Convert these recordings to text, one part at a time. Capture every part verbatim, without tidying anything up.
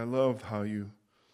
love how you,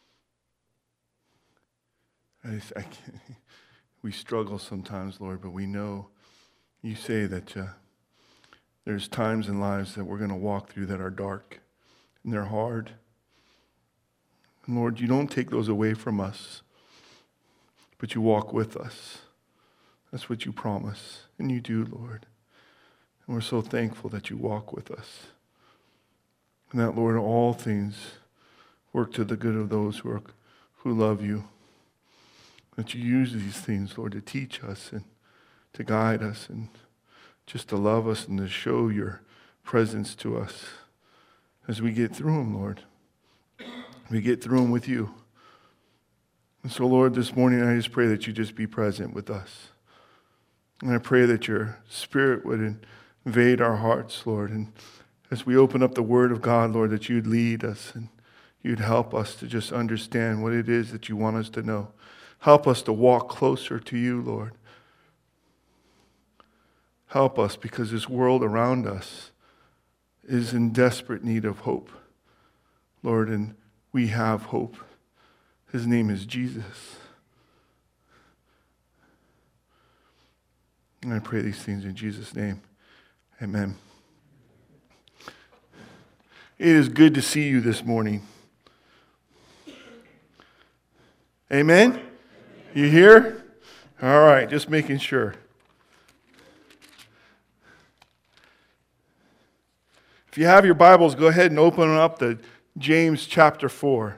I, I can't, we struggle sometimes, Lord, but we know you say that uh, there's times in lives that we're going to walk through that are dark and they're hard. And Lord, you don't take those away from us, but you walk with us. That's what you promise, and you do, Lord. And we're so thankful that you walk with us. And that, Lord, all things work to the good of those who are, who love you. That you use these things, Lord, to teach us and to guide us and just to love us and to show your presence to us as we get through them, Lord. We get through them with you. And so, Lord, this morning I just pray that you just be present with us. And I pray that your Spirit would invade our hearts, Lord. And as we open up the Word of God, Lord, that you'd lead us and you'd help us to just understand what it is that you want us to know. Help us to walk closer to you, Lord. Help us, because this world around us is in desperate need of hope, Lord, and we have hope. His name is Jesus. And I pray these things in Jesus' name. Amen. It is good to see you this morning. Amen? You here? All right, just making sure. If you have your Bibles, go ahead and open up to James chapter four.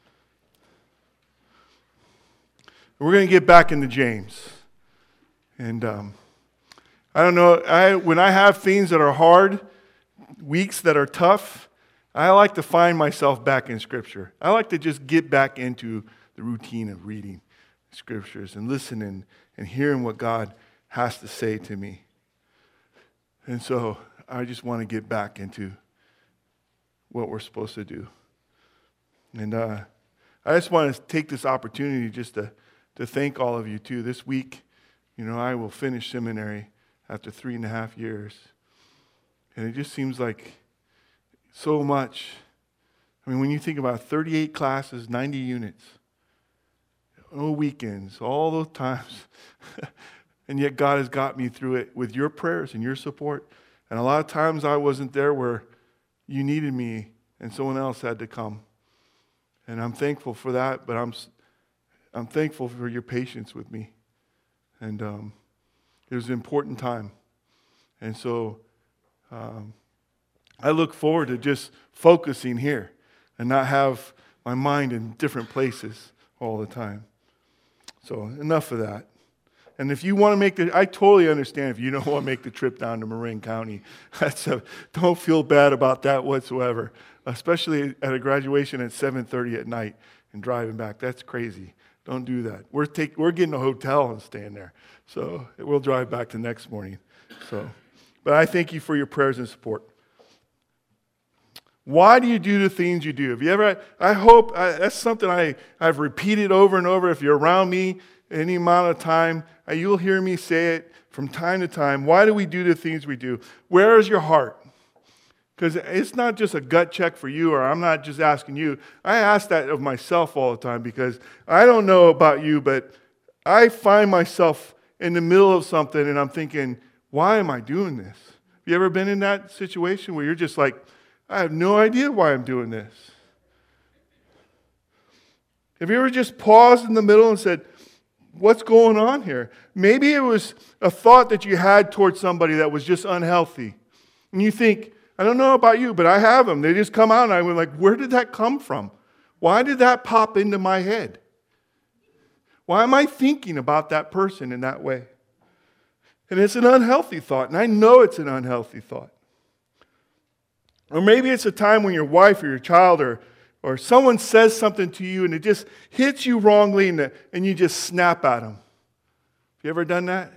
We're going to get back into James. And um, I don't know, I when I have things that are hard, weeks that are tough, I like to find myself back in Scripture. I like to just get back into the routine of reading Scriptures and listening and hearing what God has to say to me. And so I just want to get back into what we're supposed to do. And uh, I just want to take this opportunity just to, to thank all of you too. This week, you know, I will finish seminary after three and a half years. And it just seems like so much. I mean, when you think about thirty-eight classes, ninety units, no weekends, all those times. And yet God has got me through it with your prayers and your support. And a lot of times I wasn't there where you needed me and someone else had to come. And I'm thankful for that, but I'm I'm thankful for your patience with me. And um, it was an important time. And so um, I look forward to just focusing here and not have my mind in different places all the time. So enough of that. And if you want to make the, I totally understand if you don't want to make the trip down to Marin County. That's a, don't feel bad about that whatsoever, especially at a graduation at seven thirty at night and driving back. That's crazy. Don't do that. We're take, we're getting a hotel and staying there. So we'll drive back the next morning. So, but I thank you for your prayers and support. Why do you do the things you do? Have you ever, I hope, I, that's something I, I've repeated over and over. If you're around me any amount of time, you'll hear me say it from time to time. Why do we do the things we do? Where is your heart? Because it's not just a gut check for you, or I'm not just asking you. I ask that of myself all the time because I don't know about you, but I find myself in the middle of something and I'm thinking, why am I doing this? Have you ever been in that situation where you're just like, I have no idea why I'm doing this? Have you ever just paused in the middle and said, what's going on here? Maybe it was a thought that you had towards somebody that was just unhealthy. And you think, I don't know about you, but I have them. They just come out and I was like, where did that come from? Why did that pop into my head? Why am I thinking about that person in that way? And it's an unhealthy thought, and I know it's an unhealthy thought. Or maybe it's a time when your wife or your child or, or someone says something to you and it just hits you wrongly and, the, and you just snap at them. Have you ever done that?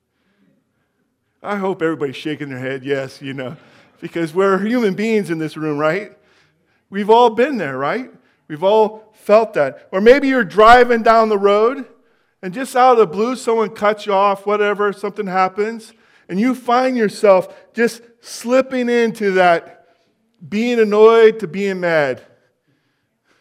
I hope everybody's shaking their head, yes, you know, because we're human beings in this room, right? We've all been there, right? We've all felt that. Or maybe you're driving down the road and just out of the blue, someone cuts you off, whatever, something happens, and you find yourself just slipping into that being annoyed to being mad.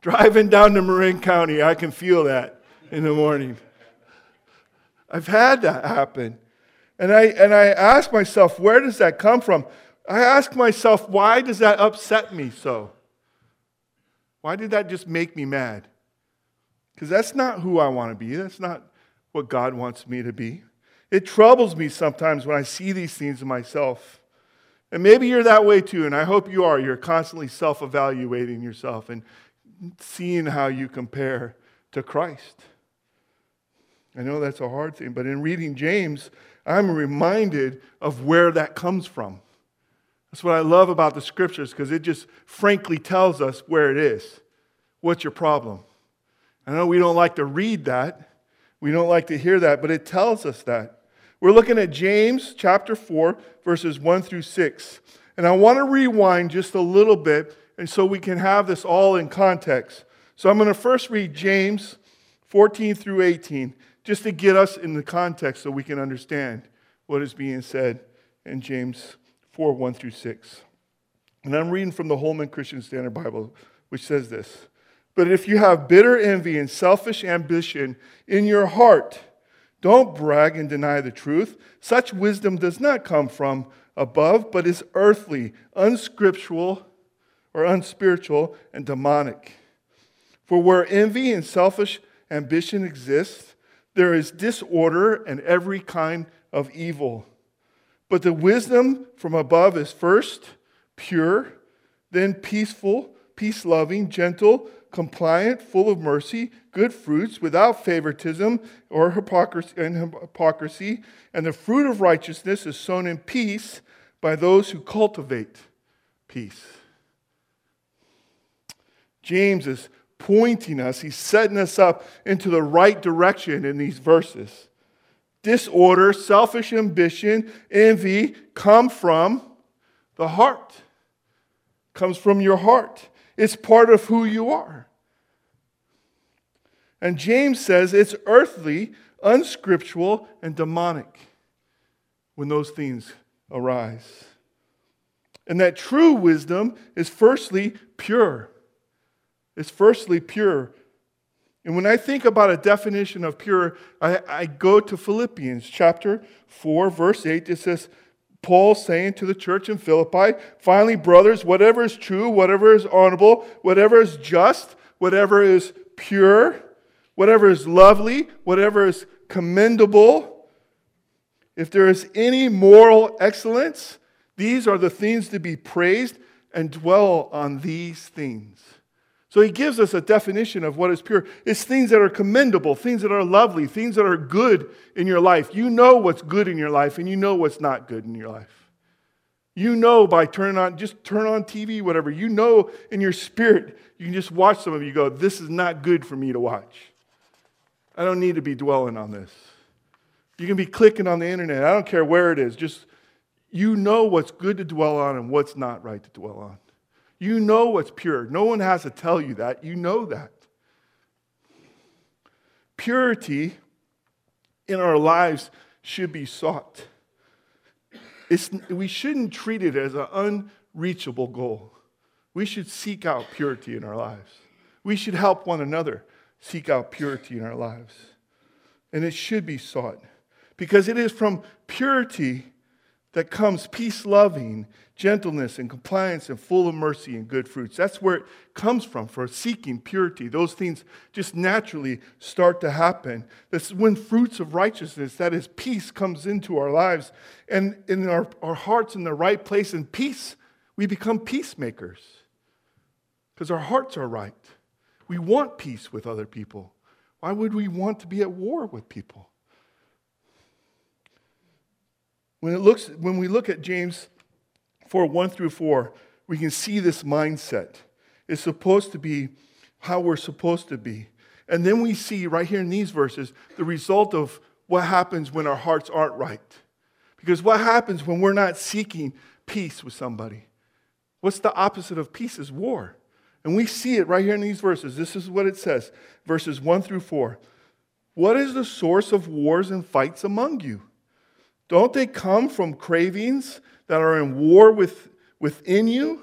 Driving down to Marin County, I can feel that in the morning. I've had that happen. And I, and I ask myself, where does that come from? I ask myself, why does that upset me so? Why did that just make me mad? Because that's not who I want to be. That's not what God wants me to be. It troubles me sometimes when I see these things in myself. And maybe you're that way too, and I hope you are. You're constantly self-evaluating yourself and seeing how you compare to Christ. I know that's a hard thing, but in reading James, I'm reminded of where that comes from. That's what I love about the scriptures, because it just frankly tells us where it is. What's your problem? I know we don't like to read that. We don't like to hear that, but it tells us that. We're looking at James chapter four, verses one through six. And I want to rewind just a little bit, and so we can have this all in context. So I'm going to first read James fourteen through eighteen, just to get us in the context so we can understand what is being said in James four, one through six. And I'm reading from the Holman Christian Standard Bible, which says this: "But if you have bitter envy and selfish ambition in your heart, don't brag and deny the truth. Such wisdom does not come from above, but is earthly, unscriptural, or unspiritual, and demonic. For where envy and selfish ambition exist, there is disorder and every kind of evil. But the wisdom from above is first pure, then peaceful, peace-loving, gentle, compliant, full of mercy, good fruits, without favoritism or hypocrisy, and hypocrisy, and the fruit of righteousness is sown in peace by those who cultivate peace." James is pointing us, he's setting us up into the right direction in these verses. Disorder, selfish ambition, envy come from the heart. Comes from your heart. It's part of who you are. And James says it's earthly, unscriptural, and demonic when those things arise. And that true wisdom is firstly pure. It's firstly pure. And when I think about a definition of pure, I, I go to Philippians chapter four, verse eight. It says, Paul saying to the church in Philippi, "Finally, brothers, whatever is true, whatever is honorable, whatever is just, whatever is pure, whatever is lovely, whatever is commendable, if there is any moral excellence, these are the things to be praised, and dwell on these things." So he gives us a definition of what is pure. It's things that are commendable, things that are lovely, things that are good in your life. You know what's good in your life, and you know what's not good in your life. You know by turning on, just turn on T V, whatever. You know in your spirit, you can just watch some of you go, this is not good for me to watch. I don't need to be dwelling on this. You can be clicking on the internet. I don't care where it is. Just, you know what's good to dwell on and what's not right to dwell on. You know what's pure. No one has to tell you that. You know that. Purity in our lives should be sought. It's, we shouldn't treat it as an unreachable goal. We should seek out purity in our lives. We should help one another seek out purity in our lives. And it should be sought. Because it is from purity that comes peace-loving, gentleness, and compliance, and full of mercy and good fruits. That's where it comes from, for seeking purity. Those things just naturally start to happen. That's when fruits of righteousness, that is peace, comes into our lives. And in our, our hearts in the right place in peace, we become peacemakers. Because our hearts are right. We want peace with other people. Why would we want to be at war with people? When, it looks, when we look at James four, one through four, we can see this mindset. It's supposed to be how we're supposed to be. And then we see right here in these verses the result of what happens when our hearts aren't right. Because what happens when we're not seeking peace with somebody? What's the opposite of peace is war. And we see it right here in these verses. This is what it says, verses one through four. "What is the source of wars and fights among you? Don't they come from cravings that are in war with, within you?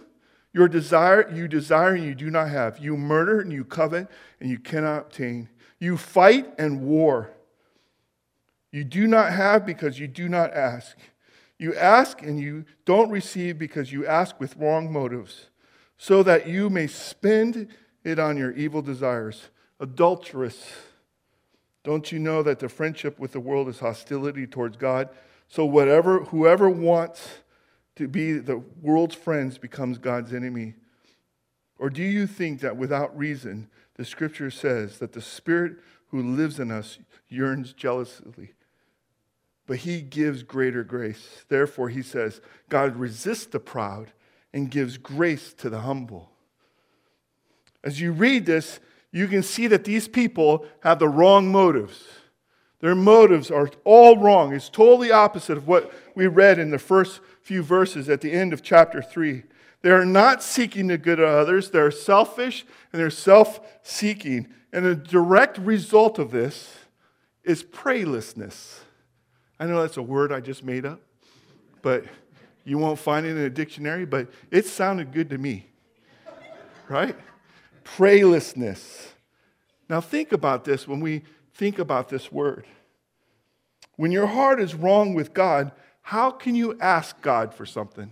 Your desire, you desire and you do not have. You murder and you covet and you cannot obtain. You fight and war. You do not have because you do not ask. You ask and you don't receive because you ask with wrong motives, so that you may spend it on your evil desires. Adulterous. Don't you know that the friendship with the world is hostility towards God? So whatever, whoever wants to be the world's friends becomes God's enemy. Or do you think that without reason, the Scripture says that the Spirit who lives in us yearns jealously, but He gives greater grace? Therefore, He says, God resists the proud and gives grace to the humble. As you read this, you can see that these people have the wrong motives. Their motives are all wrong. It's totally opposite of what we read in the first few verses at the end of chapter three. They are not seeking the good of others. They're selfish and they're self-seeking. And the direct result of this is prayerlessness. I know that's a word I just made up, but you won't find it in a dictionary, but it sounded good to me. Right? Prayerlessness. Now think about this when we think about this word. When your heart is wrong with God, how can you ask God for something?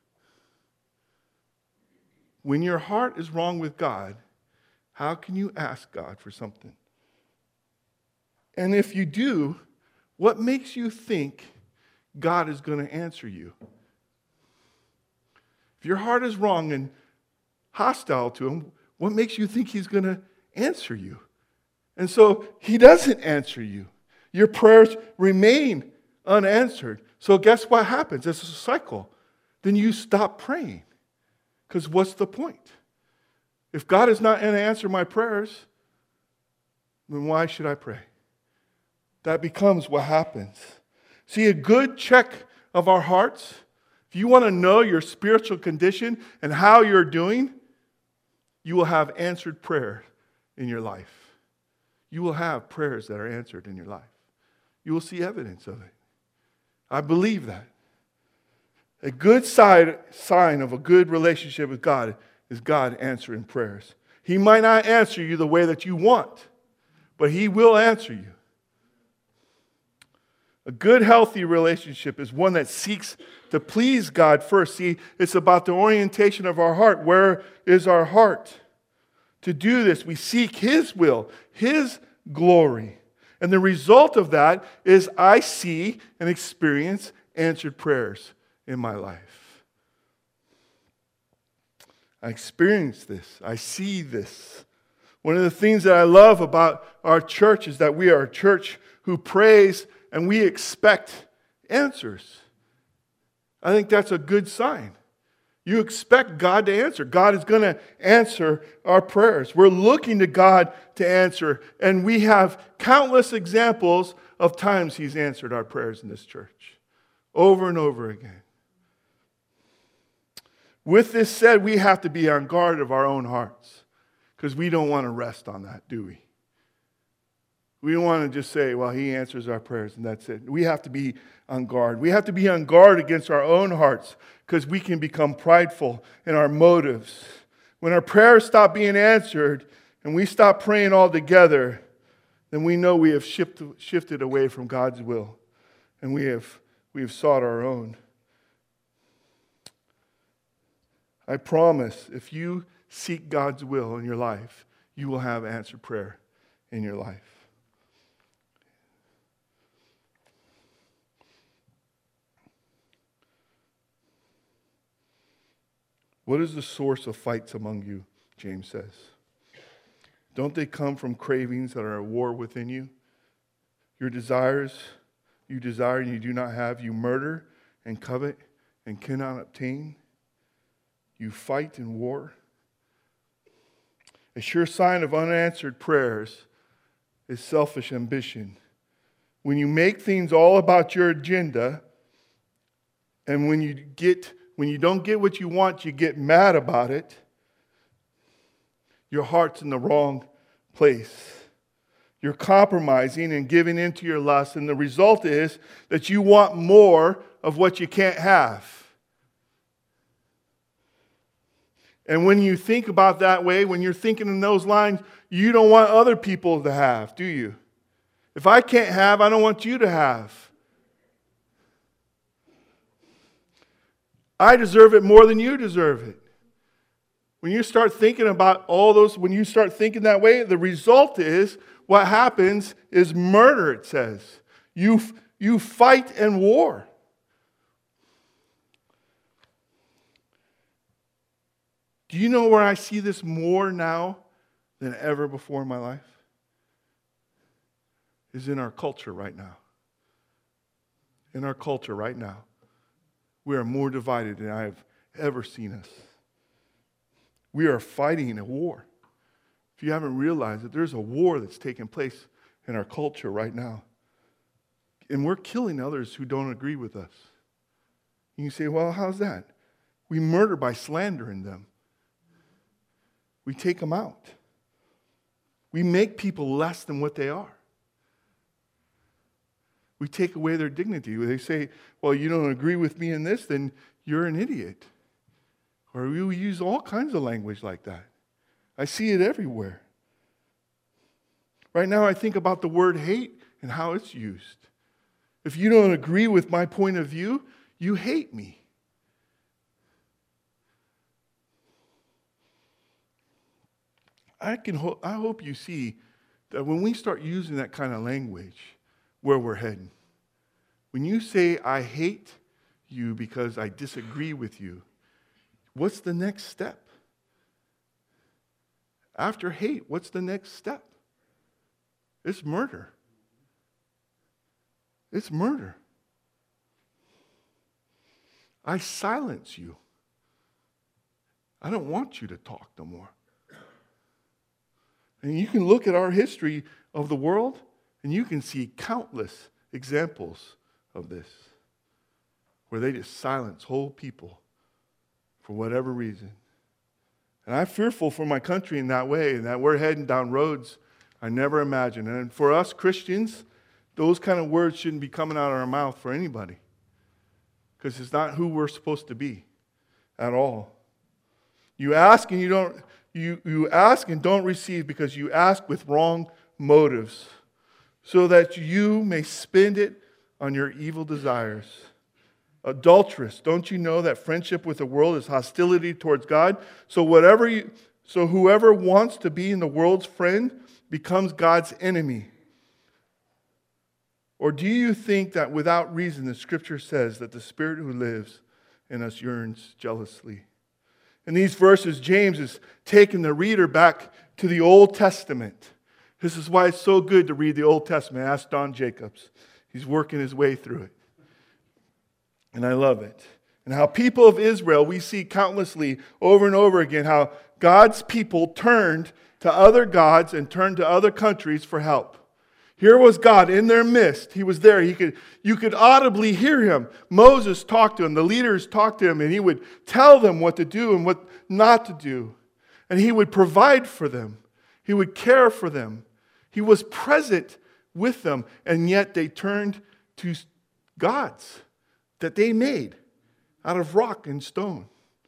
When your heart is wrong with God, how can you ask God for something? And if you do, what makes you think God is going to answer you? If your heart is wrong and hostile to Him, what makes you think He's going to answer you? And so He doesn't answer you. Your prayers remain unanswered. So guess what happens? It's a cycle. Then you stop praying. Because what's the point? If God is not going to answer my prayers, then why should I pray? That becomes what happens. See, a good check of our hearts, if you want to know your spiritual condition and how you're doing, you will have answered prayer in your life. You will have prayers that are answered in your life. You will see evidence of it. I believe that. A good side, sign of a good relationship with God is God answering prayers. He might not answer you the way that you want, but He will answer you. A good, healthy relationship is one that seeks to please God first. See, it's about the orientation of our heart. Where is our heart? To do this, we seek His will, His glory. And the result of that is I see and experience answered prayers in my life. I experience this. I see this. One of the things that I love about our church is that we are a church who prays and we expect answers. I think that's a good sign. You expect God to answer. God is going to answer our prayers. We're looking to God to answer, and we have countless examples of times He's answered our prayers in this church, over and over again. With this said, we have to be on guard of our own hearts, because we don't want to rest on that, do we? We don't want to just say, well, He answers our prayers and that's it. We have to be on guard. We have to be on guard against our own hearts because we can become prideful in our motives. When our prayers stop being answered and we stop praying all together, then we know we have shifted, shifted away from God's will and we have, we have sought our own. I promise, if you seek God's will in your life, you will have answered prayer in your life. What is the source of fights among you, James says? Don't they come from cravings that are at war within you? Your desires, you desire and you do not have. You murder and covet and cannot obtain. You fight and war. A sure sign of unanswered prayers is selfish ambition. When you make things all about your agenda, and when you get When you don't get what you want, you get mad about it. Your heart's in the wrong place. You're compromising and giving in to your lust, and the result is that you want more of what you can't have. And when you think about that way, when you're thinking in those lines, you don't want other people to have, do you? If I can't have, I don't want you to have. I deserve it more than you deserve it. When you start thinking about all those, when you start thinking that way, the result is, what happens is murder, it says. You, you fight and war. Do you know where I see this more now than ever before in my life? Is in our culture right now. In our culture right now. We are more divided than I have ever seen us. We are fighting a war. If you haven't realized it, there's a war that's taking place in our culture right now. And we're killing others who don't agree with us. And you say, well, how's that? We murder by slandering them. We take them out. We make people less than what they are. We take away their dignity. They say, well, you don't agree with me in this, then you're an idiot. Or we use all kinds of language like that. I see it everywhere. Right now I think about the word hate and how it's used. If you don't agree with my point of view, you hate me. I can ho- I hope you see that when we start using that kind of language, where we're heading. When you say, I hate you because I disagree with you, what's the next step? After hate, what's the next step? It's murder. It's murder. I silence you. I don't want you to talk no more. And you can look at our history of the world, and you can see countless examples of this, where they just silence whole people for whatever reason. And I'm fearful for my country in that way, and that we're heading down roads I never imagined. And for us Christians, those kind of words shouldn't be coming out of our mouth for anybody, because it's not who we're supposed to be at all. You ask and you don't. You, you ask and don't receive because you ask with wrong motives, so that you may spend it on your evil desires. Adulterous, don't you know that friendship with the world is hostility towards God? So whatever you, so whoever wants to be in the world's friend becomes God's enemy. Or do you think that without reason the Scripture says that the Spirit who lives in us yearns jealously? In these verses, James is taking the reader back to the Old Testament. This is why it's so good to read the Old Testament. Ask Don Jacobs. He's working his way through it. And I love it. And how people of Israel, we see countlessly over and over again how God's people turned to other gods and turned to other countries for help. Here was God in their midst. He was there. He could, you could audibly hear him. Moses talked to him. The leaders talked to him, and he would tell them what to do and what not to do. And he would provide for them. He would care for them. He was present with them, and yet they turned to gods that they made out of rock and stone.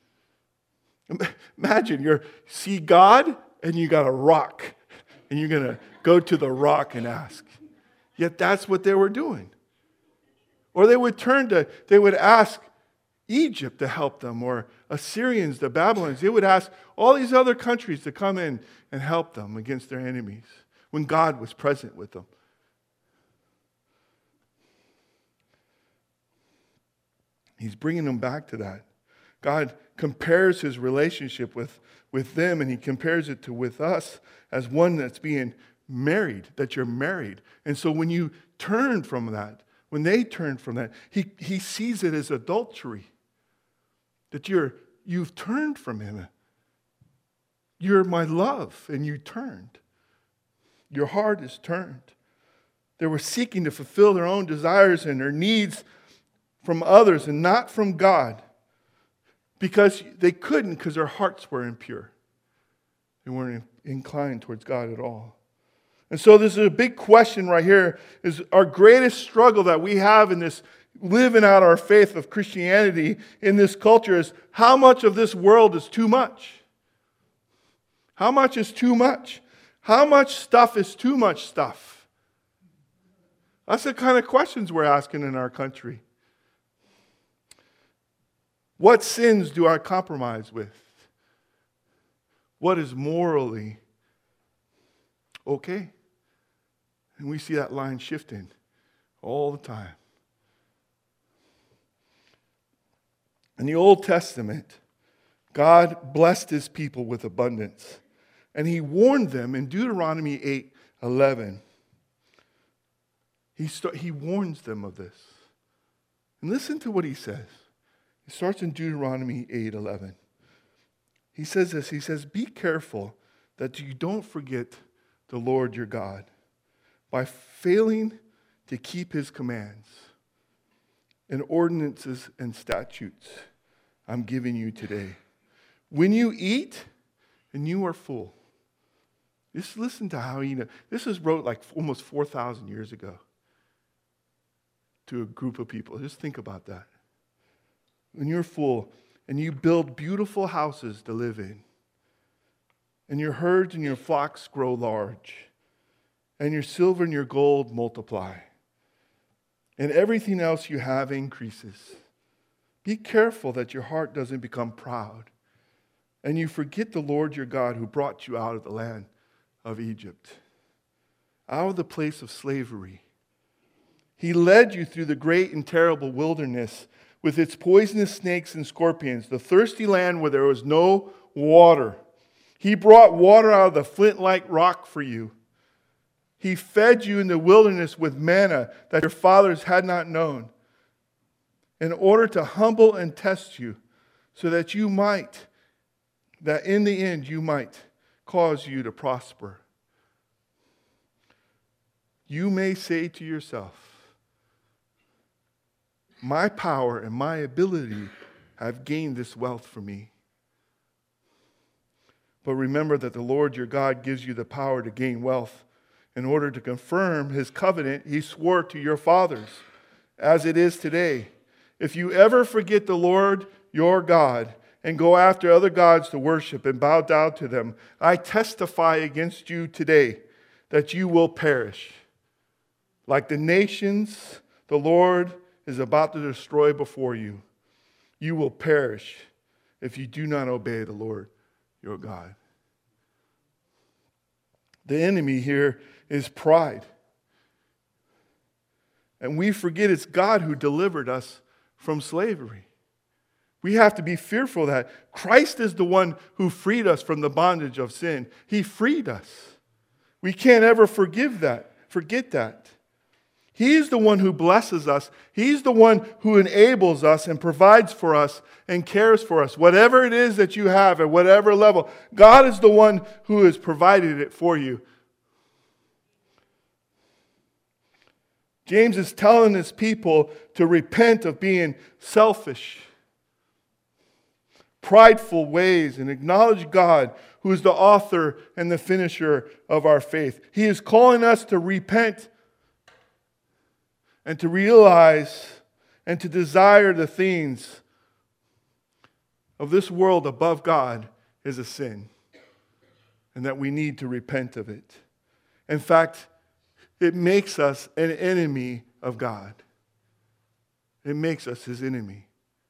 Imagine you see God, and you got a rock, and you're going to go to the rock and ask. Yet that's what they were doing. Or they would turn to, they would ask Egypt to help them, or Assyrians, the Babylonians. They would ask all these other countries to come in and help them against their enemies when God was present with them. He's bringing them back to that. God compares his relationship with, with them, and he compares it to with us as one that's being married, that you're married. And so when you turn from that, when they turn from that, he, he sees it as adultery. That you're, you've turned from him. You're my love, and you turned. Your heart is turned. They were seeking to fulfill their own desires and their needs from others and not from God. Because they couldn't, because their hearts were impure. They weren't inclined towards God at all. And so this is a big question right here, is our greatest struggle that we have in this living out our faith of Christianity in this culture is how much of this world is too much? How much is too much? How much stuff is too much stuff? That's the kind of questions we're asking in our country. What sins do I compromise with? What is morally okay? And we see that line shifting all the time. In the Old Testament, God blessed his people with abundance. And he warned them in Deuteronomy eight eleven. He, st- he warns them of this. And listen to what he says. It starts in Deuteronomy eight eleven. He says this. He says, be careful that you don't forget the Lord your God by failing to keep his commands and ordinances and statutes I'm giving you today. When you eat and you are full. Just listen to how he, this was wrote like almost four thousand years ago to a group of people. Just think about that. When you're full and you build beautiful houses to live in, and your herds and your flocks grow large, and your silver and your gold multiply, and everything else you have increases. Be careful that your heart doesn't become proud, and you forget the Lord your God who brought you out of the land of Egypt, out of the place of slavery. He led you through the great and terrible wilderness with its poisonous snakes and scorpions, the thirsty land where there was no water. He brought water out of the flint-like rock for you. He fed you in the wilderness with manna that your fathers had not known, in order to humble and test you, so that you might, that in the end you might cause you to prosper. You may say to yourself, my power and my ability have gained this wealth for me. But remember that the Lord your God gives you the power to gain wealth in order to confirm his covenant he swore to your fathers, as it is today. If you ever forget the Lord your God and go after other gods to worship and bow down to them, I testify against you today that you will perish. Like the nations the Lord is about to destroy before you, you will perish if you do not obey the Lord your God. The enemy here is pride. And we forget it's God who delivered us from slavery. We have to be fearful that Christ is the one who freed us from the bondage of sin. He freed us. We can't ever forgive that, forget that. He's the one who blesses us. He's the one who enables us and provides for us and cares for us. Whatever it is that you have at whatever level, God is the one who has provided it for you. James is telling his people to repent of being selfish, prideful ways, and acknowledge God, who is the author and the finisher of our faith. He is calling us to repent and to realize and to desire the things of this world above God is a sin, and that we need to repent of it. In fact, it makes us an enemy of God. It makes us his enemy.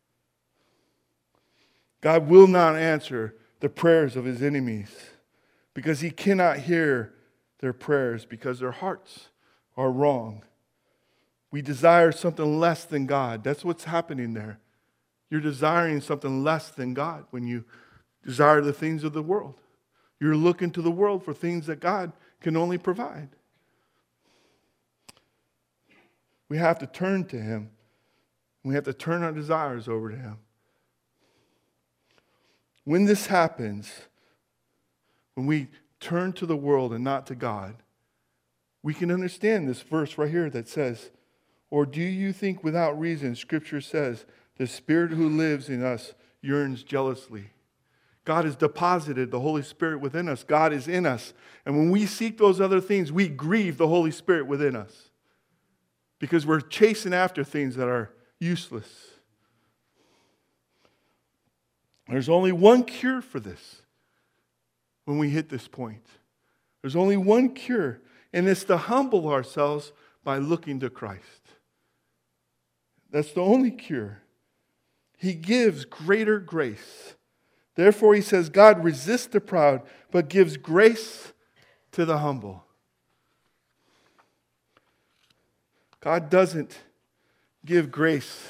God will not answer the prayers of his enemies because he cannot hear their prayers because their hearts are wrong. We desire something less than God. That's what's happening there. You're desiring something less than God when you desire the things of the world. You're looking to the world for things that God can only provide. We have to turn to him. We have to turn our desires over to him. When this happens, when we turn to the world and not to God, we can understand this verse right here that says, or do you think without reason, Scripture says, the Spirit who lives in us yearns jealously? God has deposited the Holy Spirit within us. God is in us. And when we seek those other things, we grieve the Holy Spirit within us because we're chasing after things that are useless. There's only one cure for this. when we hit this point. There's only one cure, and it's to humble ourselves by looking to Christ. That's the only cure. He gives greater grace. Therefore, he says, God resists the proud, but gives grace to the humble. God doesn't give grace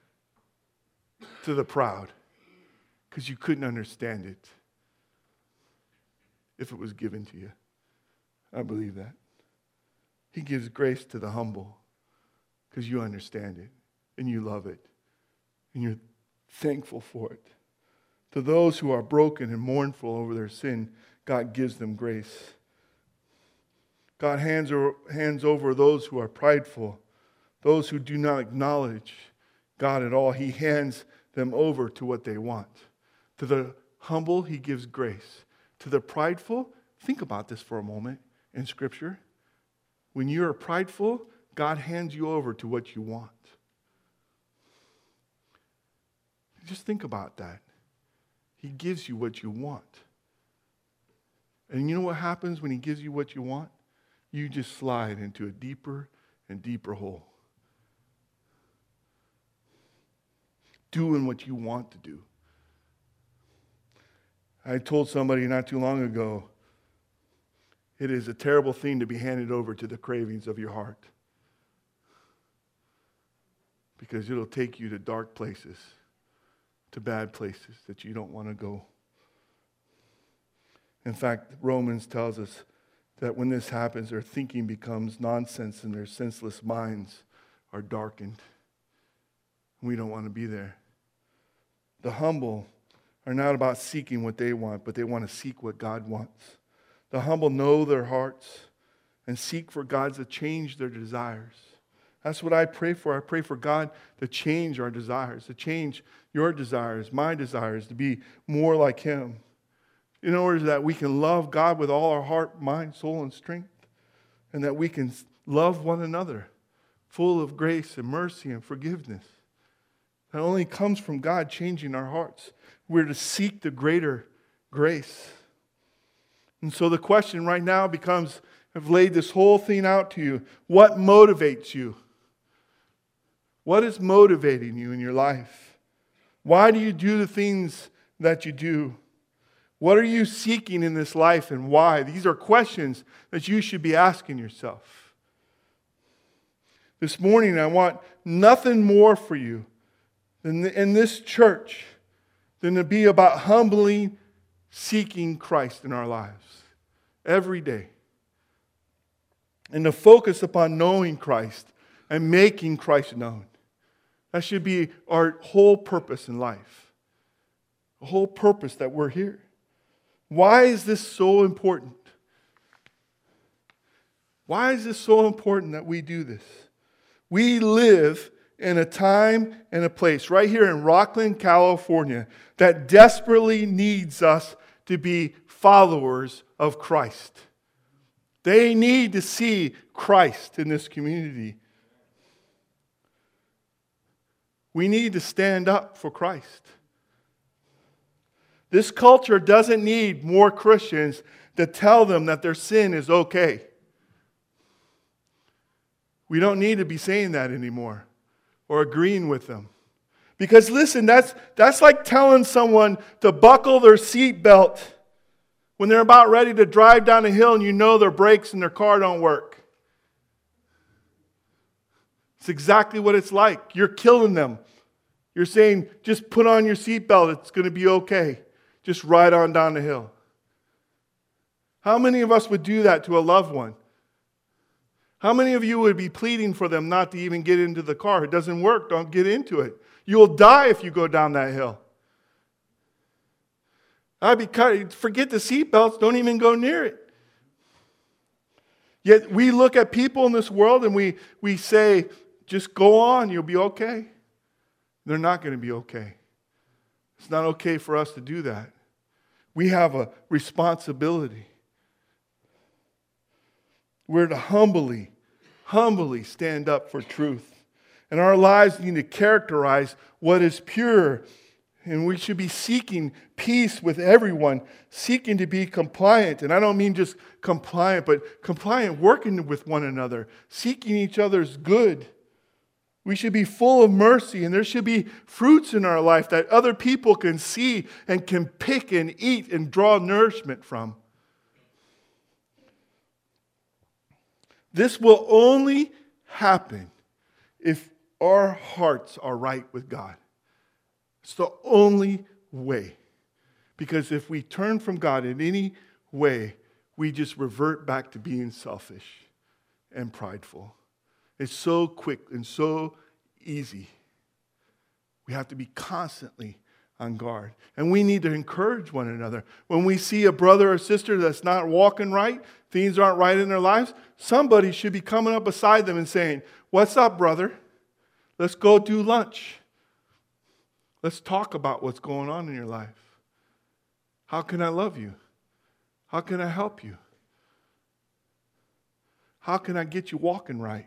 to the proud because you couldn't understand it if it was given to you. I believe that. He gives grace to the humble because you understand it and you love it and you're thankful for it. To those who are broken and mournful over their sin, God gives them grace. God hands, over, hands over those who are prideful, those who do not acknowledge God at all. He hands them over to what they want. To the humble, he gives grace. To the prideful, think about this for a moment in Scripture. When you are prideful, God hands you over to what you want. Just think about that. He gives you what you want. And you know what happens when he gives you what you want? You just slide into a deeper and deeper hole. Doing what you want to do. I told somebody not too long ago, it is a terrible thing to be handed over to the cravings of your heart. Because it'll take you to dark places, to bad places that you don't want to go. In fact, Romans tells us that when this happens, their thinking becomes nonsense and their senseless minds are darkened. We don't want to be there. The humble are not about seeking what they want, but they want to seek what God wants. The humble know their hearts and seek for God to change their desires. That's what I pray for. I pray for God to change our desires, to change your desires, my desires, to be more like him. In order that we can love God with all our heart, mind, soul, and strength. And that we can love one another, full of grace and mercy and forgiveness. That only comes from God changing our hearts. We're to seek the greater grace. And so the question right now becomes, I've laid this whole thing out to you. What motivates you? What is motivating you in your life? Why do you do the things that you do? What are you seeking in this life and why? These are questions that you should be asking yourself. This morning, I want nothing more for you than in this church than to be about humbly seeking Christ in our lives every day. And to focus upon knowing Christ and making Christ known. That should be our whole purpose in life. The whole purpose that we're here. Why is this so important? Why is this so important that we do this? We live in a time and a place right here in Rocklin, California that desperately needs us to be followers of Christ. They need to see Christ in this community. We need to stand up for Christ. This culture doesn't need more Christians to tell them that their sin is okay. We don't need to be saying that anymore or agreeing with them. Because listen, that's, that's like telling someone to buckle their seatbelt when they're about ready to drive down a hill and you know their brakes and their car don't work. It's exactly what it's like. You're killing them. You're saying, just put on your seatbelt. It's going to be okay. Just ride on down the hill. How many of us would do that to a loved one? How many of you would be pleading for them not to even get into the car? It doesn't work. Don't get into it. You'll die if you go down that hill. I'd be cut. Forget the seatbelts. Don't even go near it. Yet we look at people in this world and we, we say, just go on. You'll be okay. They're not going to be okay. It's not okay for us to do that. We have a responsibility. We're to humbly, humbly stand up for truth. And our lives need to characterize what is pure And we should be seeking peace with everyone, seeking to be compliant. And I don't mean just compliant, but compliant, working with one another, seeking each other's good. We should be full of mercy, and there should be fruits in our life that other people can see and can pick and eat and draw nourishment from. This will only happen if our hearts are right with God. It's the only way. Because if we turn from God in any way, we just revert back to being selfish and prideful. It's so quick and so easy. We have to be constantly on guard. And we need to encourage one another. When we see a brother or sister that's not walking right, things aren't right in their lives, somebody should be coming up beside them and saying, "What's up, brother? Let's go do lunch. Let's talk about what's going on in your life. How can I love you? How can I help you? How can I get you walking right?"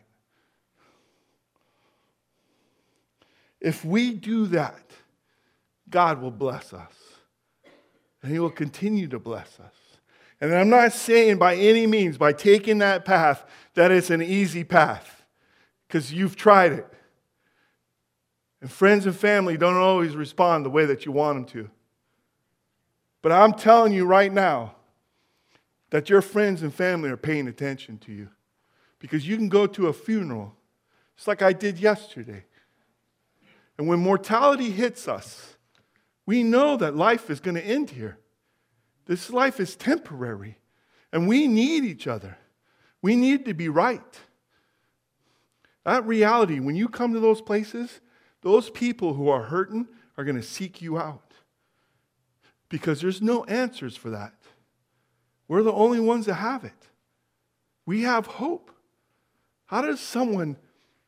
If we do that, God will bless us. And He will continue to bless us. And I'm not saying by any means, by taking that path, that it's an easy path. Because you've tried it. And friends and family don't always respond the way that you want them to. But I'm telling you right now that your friends and family are paying attention to you. Because you can go to a funeral, just like I did yesterday. And when mortality hits us, we know that life is going to end here. This life is temporary. And we need each other. We need to be right. That reality, when you come to those places, those people who are hurting are going to seek you out. Because there's no answers for that. We're the only ones that have it. We have hope. How does someone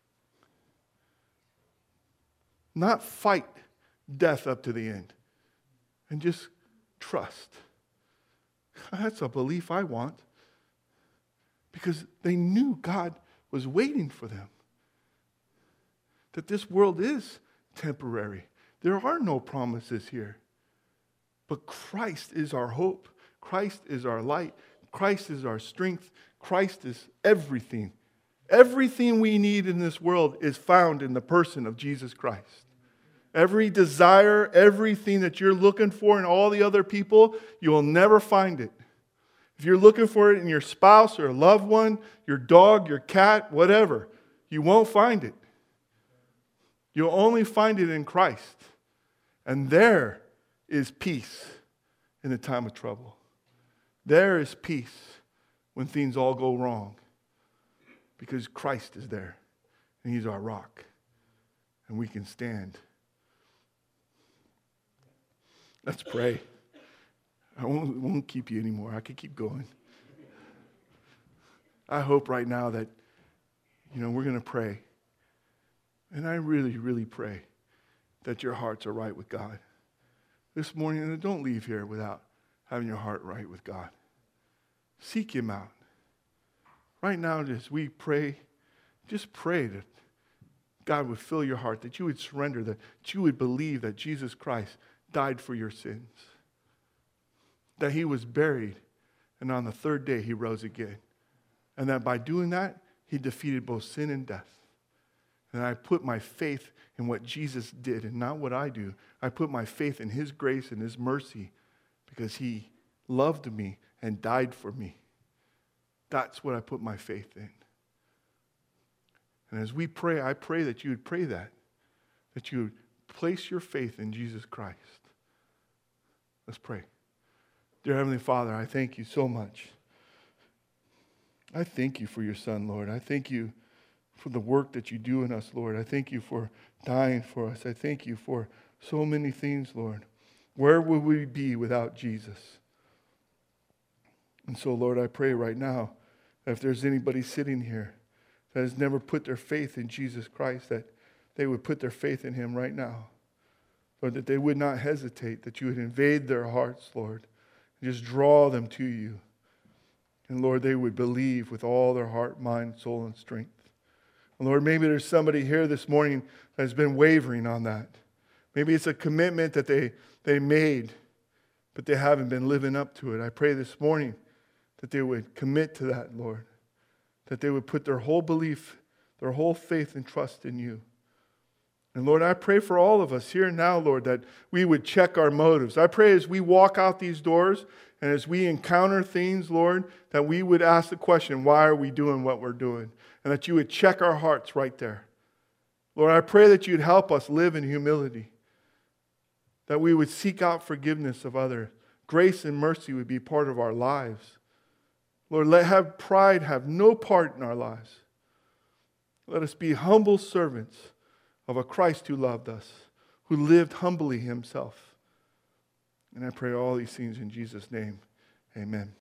not fight death up to the end and just trust? That's a belief I want. Because they knew God was waiting for them. That this world is temporary. There are no promises here. But Christ is our hope. Christ is our light. Christ is our strength. Christ is everything. Everything we need in this world is found in the person of Jesus Christ. Every desire, everything that you're looking for in all the other people, you will never find it. If you're looking for it in your spouse or a loved one, your dog, your cat, whatever, you won't find it. You'll only find it in Christ. And there is peace in the time of trouble. There is peace when things all go wrong. Because Christ is there. And He's our rock. And we can stand. Let's pray. I won't, won't keep you anymore. I could keep going. I hope right now that, you know, we're going to pray. And I really, really pray that your hearts are right with God. This morning, and don't leave here without having your heart right with God. Seek Him out. Right now, as we pray, just pray that God would fill your heart, that you would surrender, that you would believe that Jesus Christ died for your sins. That He was buried, and on the third day He rose again. And that by doing that, He defeated both sin and death. And I put my faith in what Jesus did and not what I do. I put my faith in His grace and His mercy because He loved me and died for me. That's what I put my faith in. And as we pray, I pray that you would pray that. That you would place your faith in Jesus Christ. Let's pray. Dear Heavenly Father, I thank you so much. I thank you for your Son, Lord. I thank you for the work that you do in us, Lord. I thank you for dying for us. I thank you for so many things, Lord. Where would we be without Jesus? And so, Lord, I pray right now that if there's anybody sitting here that has never put their faith in Jesus Christ, that they would put their faith in Him right now. Lord, that they would not hesitate, that you would invade their hearts, Lord, and just draw them to you. And Lord, they would believe with all their heart, mind, soul, and strength. And Lord, maybe there's somebody here this morning that has been wavering on that. Maybe it's a commitment that they, they made, but they haven't been living up to it. I pray this morning that they would commit to that, Lord. That they would put their whole belief, their whole faith and trust in you. And Lord, I pray for all of us here and now, Lord, that we would check our motives. I pray as we walk out these doors and as we encounter things, Lord, that we would ask the question, why are we doing what we're doing? And that you would check our hearts right there. Lord, I pray that you'd help us live in humility. That we would seek out forgiveness of others. Grace and mercy would be part of our lives. Lord, let have pride have no part in our lives. Let us be humble servants of a Christ who loved us, who lived humbly himself. And I pray all these things in Jesus' name. Amen.